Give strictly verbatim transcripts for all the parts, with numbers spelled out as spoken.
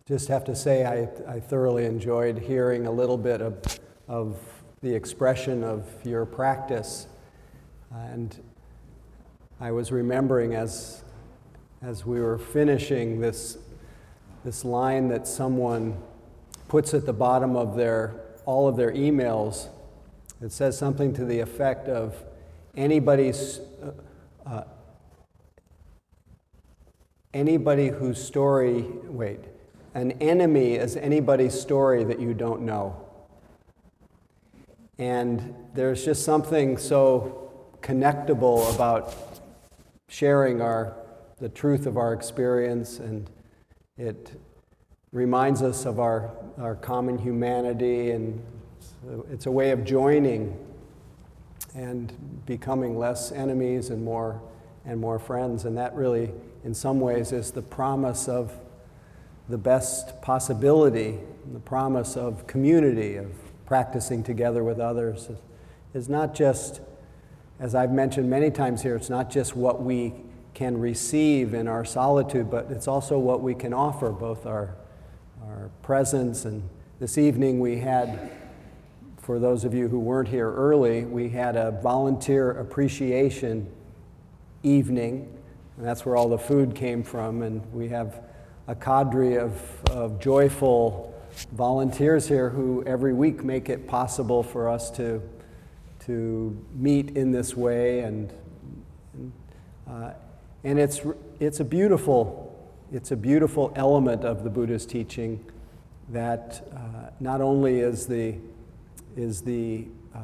Just have to say I, I thoroughly enjoyed hearing a little bit of, of the expression of your practice. And I was remembering as, as we were finishing this, this line that someone puts at the bottom of their, all of their emails. It says something to the effect of anybody's, uh, uh, anybody whose story, wait, an enemy is anybody's story that you don't know. And there's just something so connectable about sharing our the truth of our experience, and it reminds us of our, our common humanity, and it's a way of joining and becoming less enemies and more and more friends. And that really, in some ways, is the promise of the best possibility, the promise of community, of practicing together with others. Is not just, as I've mentioned many times here, it's not just what we can receive in our solitude, but it's also what we can offer, both our, our presence. And this evening we had, for those of you who weren't here early, we had a volunteer appreciation evening, and that's where all the food came from. And we have a cadre of, of joyful volunteers here who every week make it possible for us to, to meet in this way. And, uh, and it's, it's, a beautiful, it's a beautiful element of the Buddha's teaching that uh, not only is the, is the uh,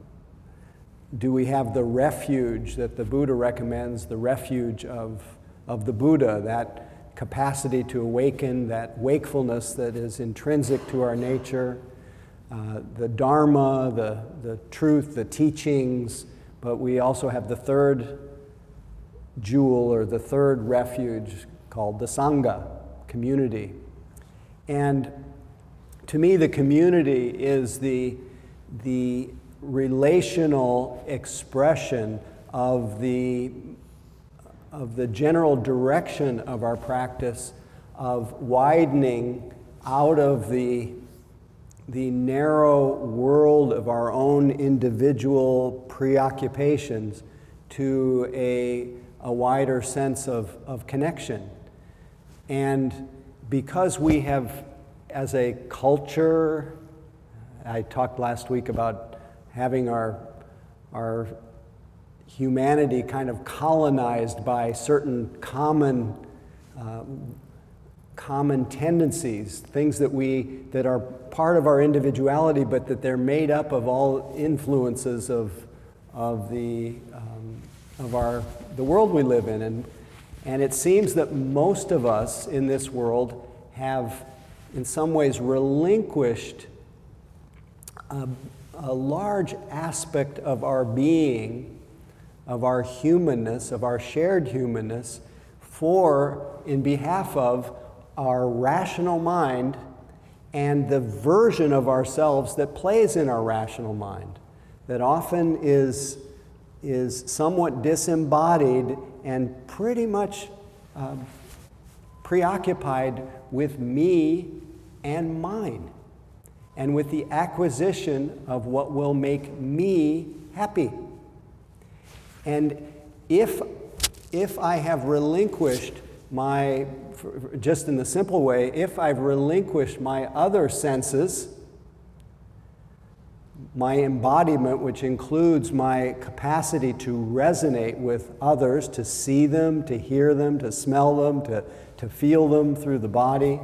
do we have the refuge that the Buddha recommends, the refuge of, of the Buddha, that capacity to awaken, that wakefulness that is intrinsic to our nature, uh, the Dharma, the, the truth, the teachings, but we also have the third jewel or the third refuge called the Sangha, community. And to me, the community is the, the relational expression of the of the general direction of our practice of widening out of the, the narrow world of our own individual preoccupations to a, a wider sense of, of connection. And because we have, as a culture, I talked last week about having our, our humanity kind of colonized by certain common uh, common tendencies, things that we that are part of our individuality, but that they're made up of all influences of of the um, of our the world we live in, and and it seems that most of us in this world have, in some ways, relinquished a, a large aspect of our being, of our humanness, of our shared humanness, for, in behalf of our rational mind and the version of ourselves that plays in our rational mind, that often is, is somewhat disembodied and pretty much uh, preoccupied with me and mine, and with the acquisition of what will make me happy. And if, if I have relinquished my, just in the simple way, if I've relinquished my other senses, my embodiment, which includes my capacity to resonate with others, to see them, to hear them, to smell them, to, to feel them through the body,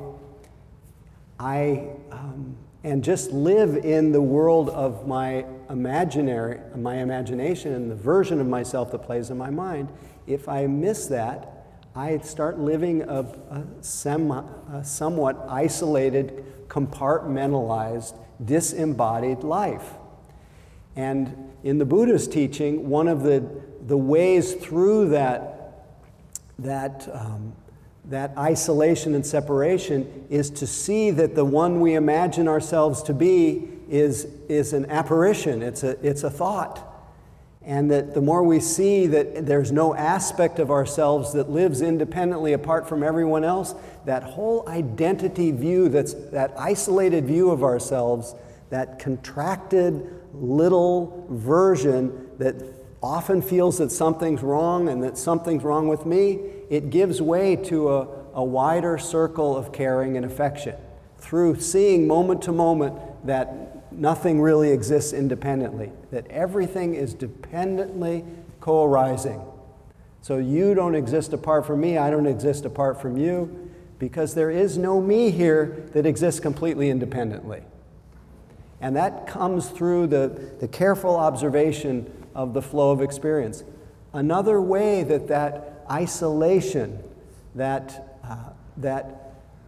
I, um, and just live in the world of my imaginary, my imagination and the version of myself that plays in my mind. If I miss that, I start living a, a, semi, a somewhat isolated, compartmentalized, disembodied life. And in the Buddha's teaching, one of the, the ways through that, that um, that isolation and separation is to see that the one we imagine ourselves to be is, is an apparition, it's a, it's a thought. And that the more we see that there's no aspect of ourselves that lives independently apart from everyone else, that whole identity view, that's that isolated view of ourselves, that contracted little version that often feels that something's wrong and that something's wrong with me, it gives way to a, a wider circle of caring and affection through seeing moment to moment that nothing really exists independently, that everything is dependently co-arising. So you don't exist apart from me, I don't exist apart from you, because there is no me here that exists completely independently. And that comes through the, the careful observation of the flow of experience. Another way that that isolation, that, uh, that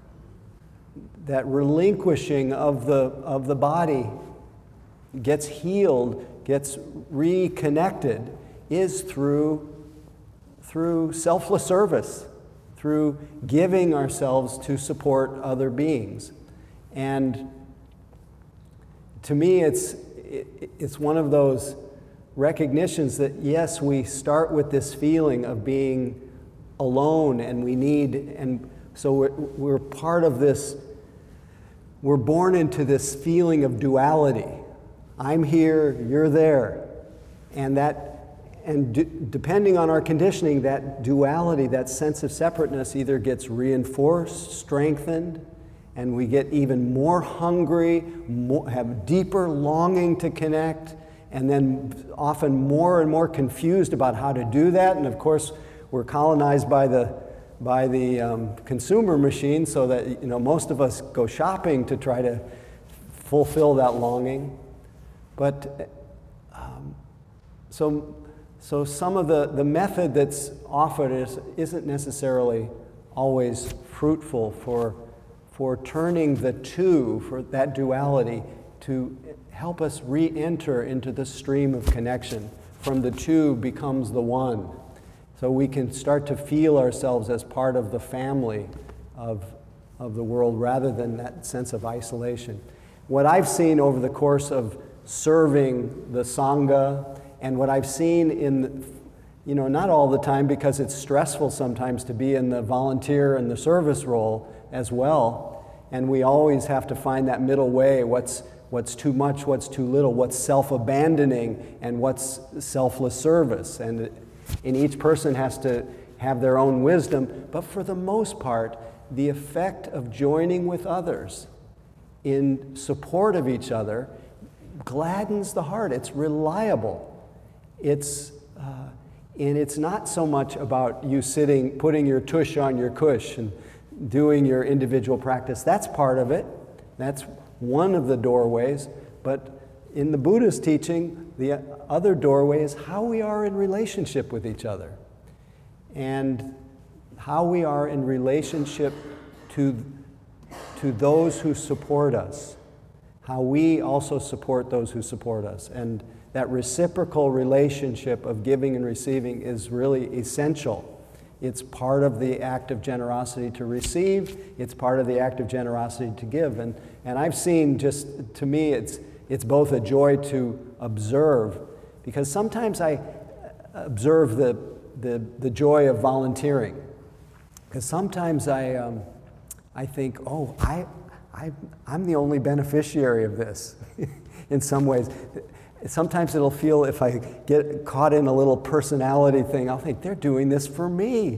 that relinquishing of the, of the body gets healed, gets reconnected, is through, through selfless service, through giving ourselves to support other beings. And to me, it's, it, it's one of those recognitions that, yes, we start with this feeling of being alone and we need, and so we're, we're part of this. We're born into this feeling of duality. I'm here, you're there. And that, and d- depending on our conditioning, that duality, that sense of separateness either gets reinforced, strengthened, and we get even more hungry, more, have deeper longing to connect, and then often more and more confused about how to do that. And of course, we're colonized by the by the um, consumer machine, so that, you know, most of us go shopping to try to fulfill that longing. But um, so, so some of the, the method that's offered is, isn't necessarily always fruitful for, for turning the two, for that duality, to help us re-enter into the stream of connection. From the two becomes the one. So we can start to feel ourselves as part of the family of, of the world rather than that sense of isolation. What I've seen over the course of serving the Sangha, and what I've seen in, you know, not all the time because it's stressful sometimes to be in the volunteer and the service role as well, and we always have to find that middle way, what's, what's too much, what's too little, what's self-abandoning, and what's selfless service. And it, And each person has to have their own wisdom, but for the most part, the effect of joining with others in support of each other gladdens the heart. It's reliable. It's, uh, and it's not so much about you sitting, putting your tush on your cush and doing your individual practice. That's part of it. That's one of the doorways, but in the Buddha's teaching, the other doorway is how we are in relationship with each other, and how we are in relationship to, to those who support us, how we also support those who support us. And that reciprocal relationship of giving and receiving is really essential. It's part of the act of generosity to receive, it's part of the act of generosity to give. And, and I've seen, just to me, it's It's both a joy to observe, because sometimes I observe the, the, the joy of volunteering. Because sometimes I, um, I think, oh, I, I, I'm the only beneficiary of this in some ways. Sometimes it'll feel, if I get caught in a little personality thing, I'll think, they're doing this for me.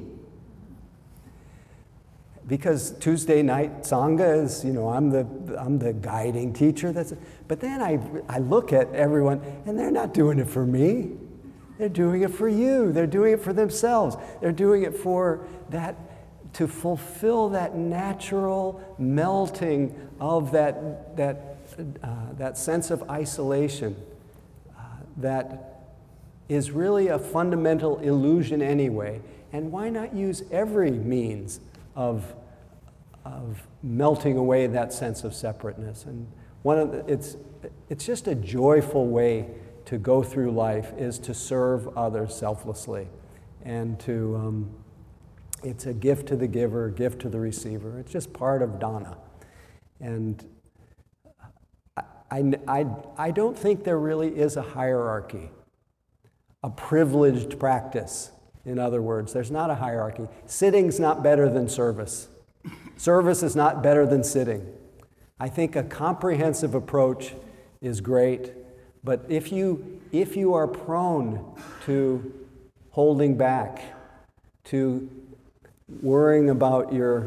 Because Tuesday night Sangha is, you know, I'm the I'm the guiding teacher. That's, but then I I look at everyone, and they're not doing it for me. They're doing it for you. They're doing it for themselves. They're doing it for that, to fulfill that natural melting of that that uh, that sense of isolation uh, that is really a fundamental illusion anyway. And why not use every means of, of melting away that sense of separateness? And one of the, it's, it's just a joyful way to go through life, is to serve others selflessly. And to, um, it's a gift to the giver, a gift to the receiver. It's just part of dana. And I, I, I, I don't think there really is a hierarchy a privileged practice. In other words, there's not a hierarchy. Sitting's not better than service. Service is not better than sitting. I think a comprehensive approach is great, but if you if you are prone to holding back, to worrying about your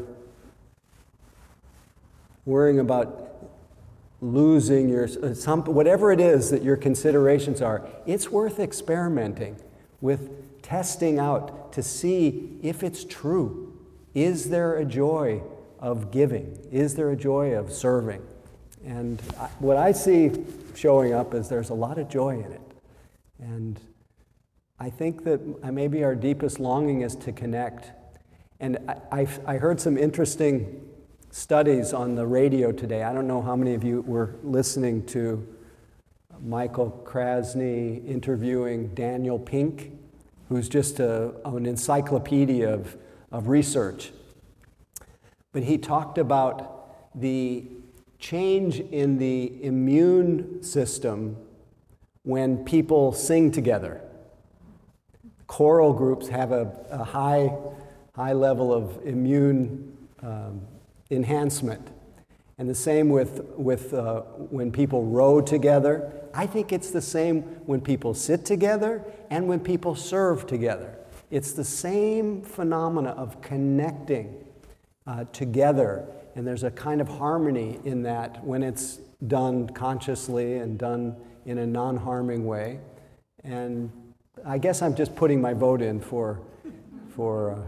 worrying about losing your some whatever it is that your considerations are, it's worth experimenting with, testing out to see if it's true. Is there a joy of giving? Is there a joy of serving? And I, what I see showing up is there's a lot of joy in it. And I think that maybe our deepest longing is to connect. And I, I, I heard some interesting studies on the radio today. I don't know how many of you were listening to Michael Krasny interviewing Daniel Pink, who's just a, an encyclopedia of, of research. But he talked about the change in the immune system when people sing together. Choral groups have a, a high, high level of immune um, enhancement. And the same with, with uh, when people row together. I think it's the same when people sit together and when people serve together. It's the same phenomena of connecting uh, together. And there's a kind of harmony in that when it's done consciously and done in a non-harming way. And I guess I'm just putting my vote in for, for, uh,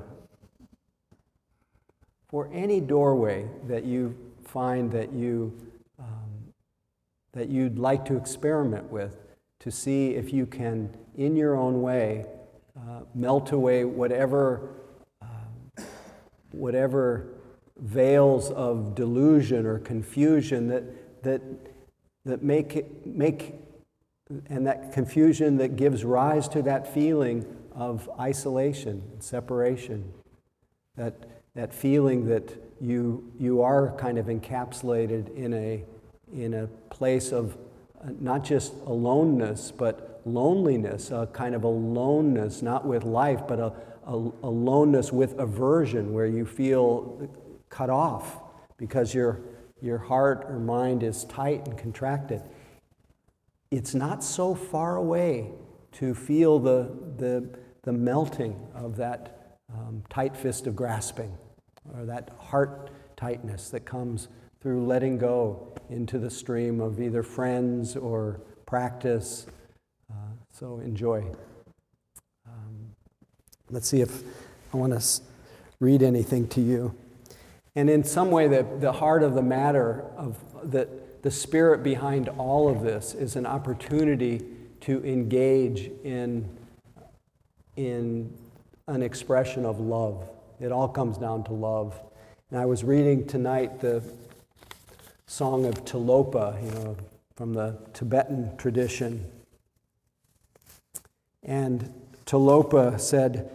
for any doorway that you find that you um, that you'd like to experiment with, to see if you can, in your own way, uh, melt away whatever uh, whatever veils of delusion or confusion that that that make it, make and that confusion that gives rise to that feeling of isolation, separation, that that feeling that you you are kind of encapsulated in a in a place of not just aloneness but loneliness, a kind of aloneness, not with life, but a, a aloneness with aversion, where you feel cut off because your your heart or mind is tight and contracted. It's not so far away to feel the the the melting of that um, tight fist of grasping, or that heart tightness that comes through letting go into the stream of either friends or practice. Uh, so enjoy. Um, let's see if I want to read anything to you. And in some way, the, the heart of the matter, of the, the spirit behind all of this, is an opportunity to engage in, in an expression of love. It all comes down to love. And I was reading tonight the song of Tilopa, you know, from the Tibetan tradition. And Tilopa said,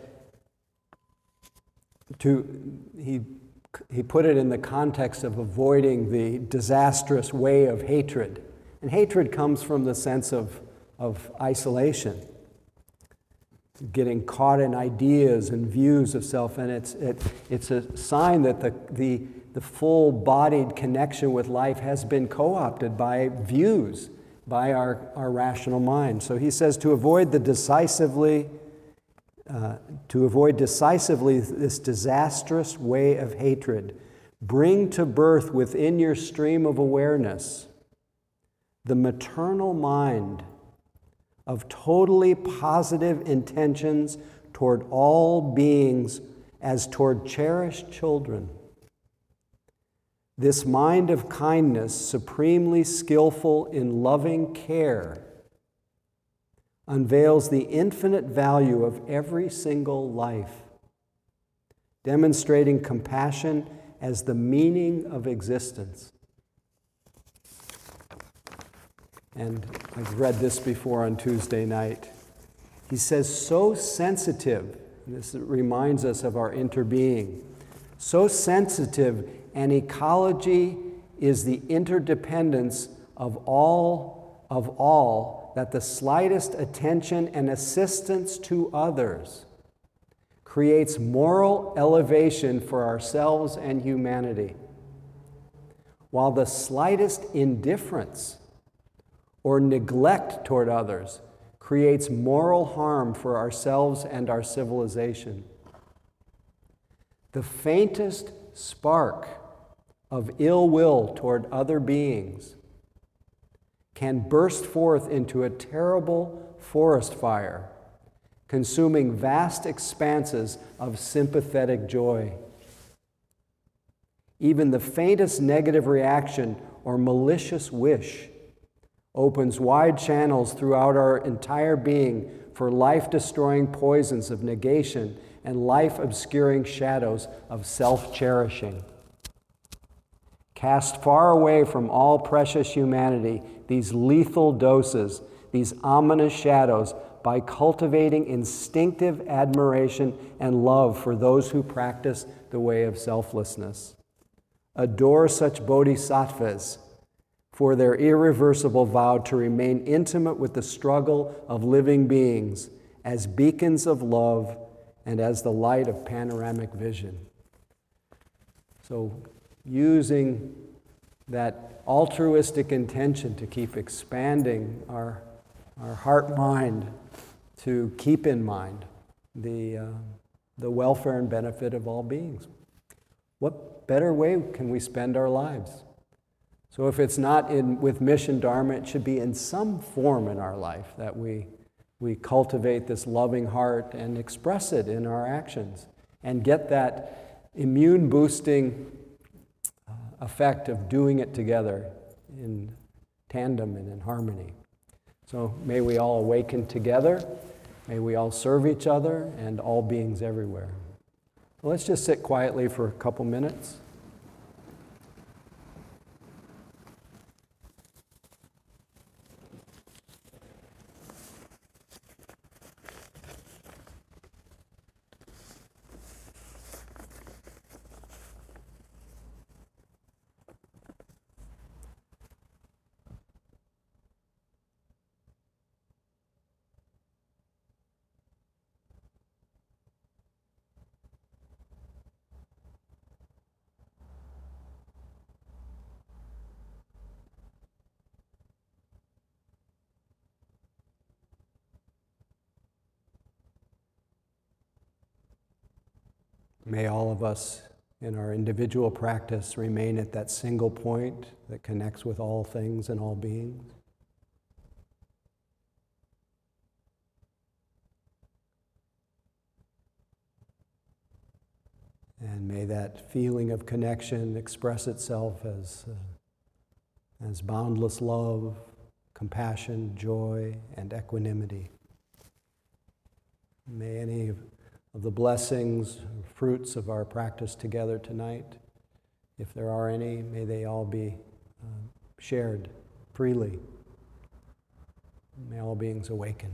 to he he put it in the context of avoiding the disastrous way of hatred. And hatred comes from the sense of, of isolation, getting caught in ideas and views of self, and it's it, it's a sign that the, the the full-bodied connection with life has been co-opted by views, by our, our rational mind. So he says to avoid the decisively, uh, to avoid decisively this disastrous way of hatred, bring to birth within your stream of awareness the maternal mind of totally positive intentions toward all beings as toward cherished children. This mind of kindness, supremely skillful in loving care, unveils the infinite value of every single life, demonstrating compassion as the meaning of existence. And I've read this before on Tuesday night. He says, so sensitive, and this reminds us of our interbeing, so sensitive, an ecology is the interdependence of all of all that the slightest attention and assistance to others creates moral elevation for ourselves and humanity, while the slightest indifference or neglect toward others creates moral harm for ourselves and our civilization. The faintest spark of ill will toward other beings can burst forth into a terrible forest fire, consuming vast expanses of sympathetic joy. Even the faintest negative reaction or malicious wish opens wide channels throughout our entire being for life-destroying poisons of negation and life-obscuring shadows of self-cherishing. Cast far away from all precious humanity, these lethal doses, these ominous shadows, by cultivating instinctive admiration and love for those who practice the way of selflessness. Adore such bodhisattvas for their irreversible vow to remain intimate with the struggle of living beings as beacons of love and as the light of panoramic vision. So, using that altruistic intention to keep expanding our, our heart-mind, to keep in mind the, uh, the welfare and benefit of all beings. What better way can we spend our lives? So if it's not in, with mission dharma, it should be in some form in our life that we, we cultivate this loving heart and express it in our actions and get that immune-boosting uh, effect of doing it together in tandem and in harmony. So may we all awaken together. May we all serve each other and all beings everywhere. So let's just sit quietly for a couple minutes. May all of us in our individual practice remain at that single point that connects with all things and all beings. And may that feeling of connection express itself as, uh, as boundless love, compassion, joy, and equanimity. May any of of the blessings, fruits of our practice together tonight, if there are any, may they all be uh, shared freely. May all beings awaken.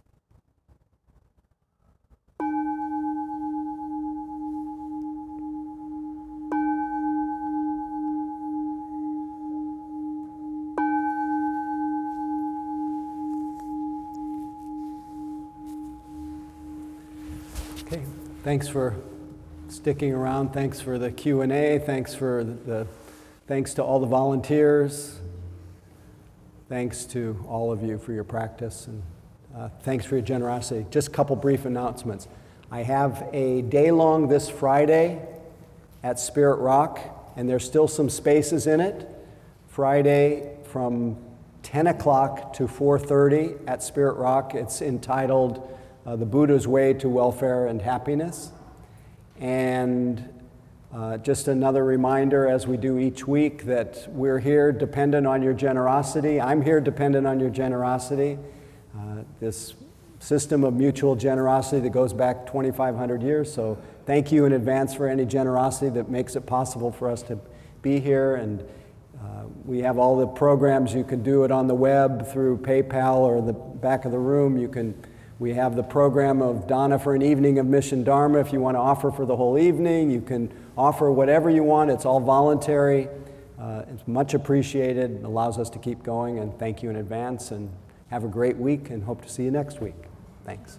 Okay, thanks for sticking around. Thanks for the Q and A. Thanks for the, the thanks to all the volunteers. Thanks to all of you for your practice, and uh, thanks for your generosity. Just a couple brief announcements. I have a day-long this Friday at Spirit Rock, and there's still some spaces in it. Friday from ten o'clock to four thirty at Spirit Rock. It's entitled Uh, the Buddha's Way to Welfare and Happiness. And uh, just another reminder, as we do each week, that we're here dependent on your generosity. I'm here dependent on your generosity. Uh, this system of mutual generosity that goes back twenty-five hundred years. So thank you in advance for any generosity that makes it possible for us to be here. And uh, we have all the programs. You can do it on the web through PayPal or the back of the room. You can We have the program of Dana for an evening of Mission Dharma. If you want to offer for the whole evening, you can offer whatever you want. It's all voluntary. Uh, it's much appreciated, allows us to keep going, and thank you in advance, and have a great week, and hope to see you next week. Thanks.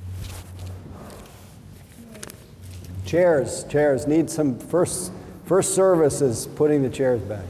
Chairs, chairs, need some first, first service is putting the chairs back.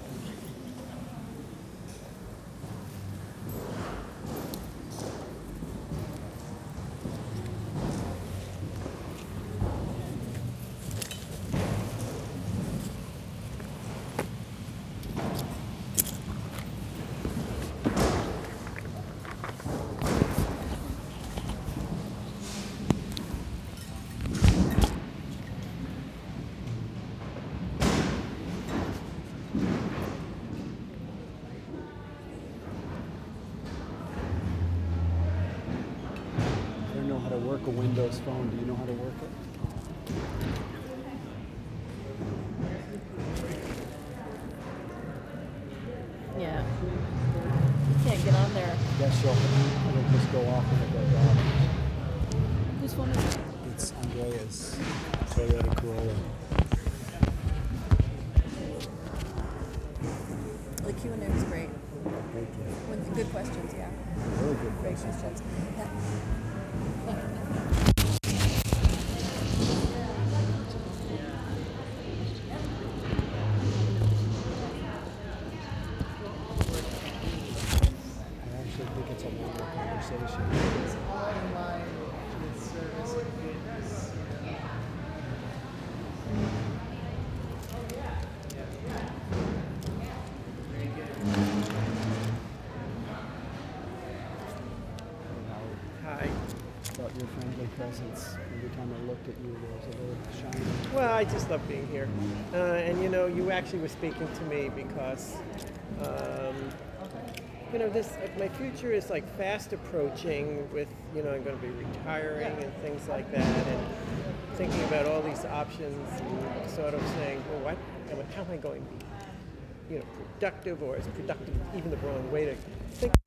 To work a Windows phone. Do you know how to work it? Yeah. You can't get on there. I guess you'll, it'll just go off and it goes off. Whose phone is it? It's Andrea's Toyota Corolla. The Q and A was great. Thank you. With good questions, yeah. Really good Great questions. questions. Yeah. I actually think it's a longer conversation. It's all in line with service and goodness. Hi. About your friendly presence. Every time I looked at you, there was a little shine. Well, I just love being here. Uh, and you know, you actually were speaking to me because, um, you know, this my future is like fast approaching with, you know, I'm going to be retiring and things like that, and thinking about all these options and sort of saying, well, what, how am I going to be, you know, productive, or is productive even the wrong way to think?